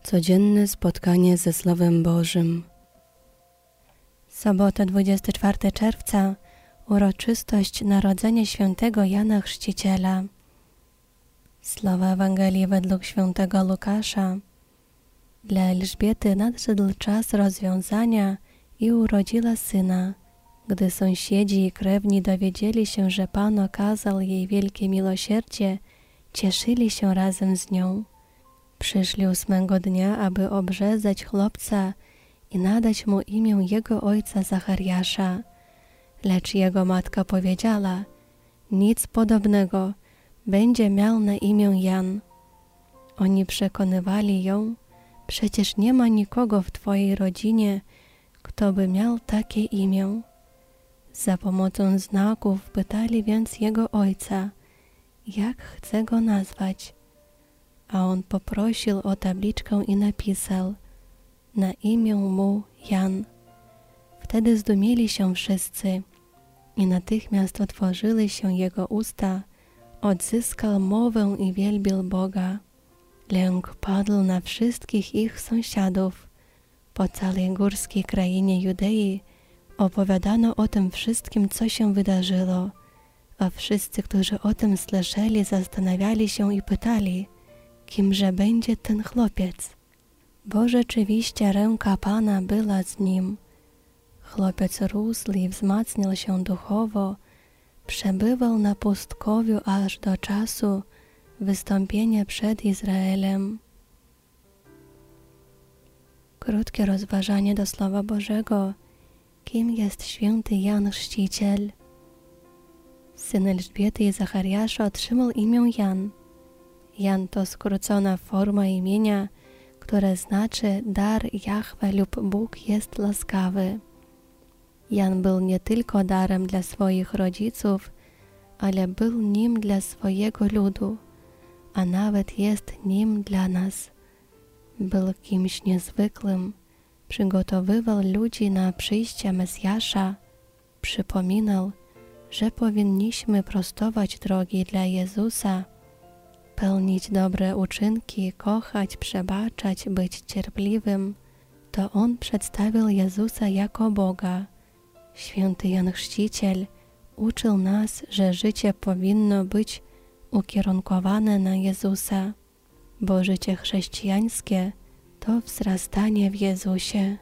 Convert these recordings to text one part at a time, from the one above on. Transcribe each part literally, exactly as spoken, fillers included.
Codzienne spotkanie ze Słowem Bożym. Sobota, dwudziestego czwartego czerwca, uroczystość Narodzenia Świętego Jana Chrzciciela. Słowa Ewangelii według Świętego Łukasza. Dla Elżbiety nadszedł czas rozwiązania i urodziła syna. Gdy sąsiedzi i krewni dowiedzieli się, że Pan okazał jej wielkie miłosierdzie, cieszyli się razem z nią. Przyszli ósmego dnia, aby obrzezać chłopca i nadać mu imię jego ojca Zachariasza. Lecz jego matka powiedziała: nic podobnego, będzie miał na imię Jan. Oni przekonywali ją: przecież nie ma nikogo w twojej rodzinie, kto by miał takie imię. Za pomocą znaków pytali więc jego ojca, jak chce go nazwać. A on poprosił o tabliczkę i napisał: na imię mu Jan. Wtedy zdumieli się wszyscy i natychmiast otworzyły się jego usta, odzyskał mowę i wielbił Boga. Lęk padł na wszystkich ich sąsiadów. Po całej górskiej krainie Judei opowiadano o tym wszystkim, co się wydarzyło, a wszyscy, którzy o tym słyszeli, zastanawiali się i pytali, kimże będzie ten chłopiec. Bo rzeczywiście ręka Pana była z nim. Chłopiec rósł i wzmacniał się duchowo, przebywał na pustkowiu aż do czasu wystąpienia przed Izraelem. Krótkie rozważanie do Słowa Bożego. Kim jest święty Jan Chrzciciel? Syn Elżbiety i Zachariasza otrzymał imię Jan. Jan to skrócona forma imienia, które znaczy dar Jahwe lub Bóg jest łaskawy. Jan był nie tylko darem dla swoich rodziców, ale był nim dla swojego ludu, a nawet jest nim dla nas. Był kimś niezwykłym, przygotowywał ludzi na przyjście Mesjasza, przypominał, że powinniśmy prostować drogi dla Jezusa, pełnić dobre uczynki, kochać, przebaczać, być cierpliwym. To On przedstawił Jezusa jako Boga. Święty Jan Chrzciciel uczył nas, że życie powinno być ukierunkowane na Jezusa, bo życie chrześcijańskie to wzrastanie w Jezusie.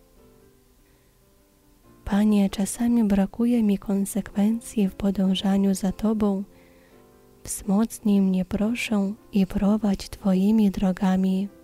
Panie, czasami brakuje mi konsekwencji w podążaniu za Tobą. Wzmocnij mnie, proszę, i prowadź Twoimi drogami.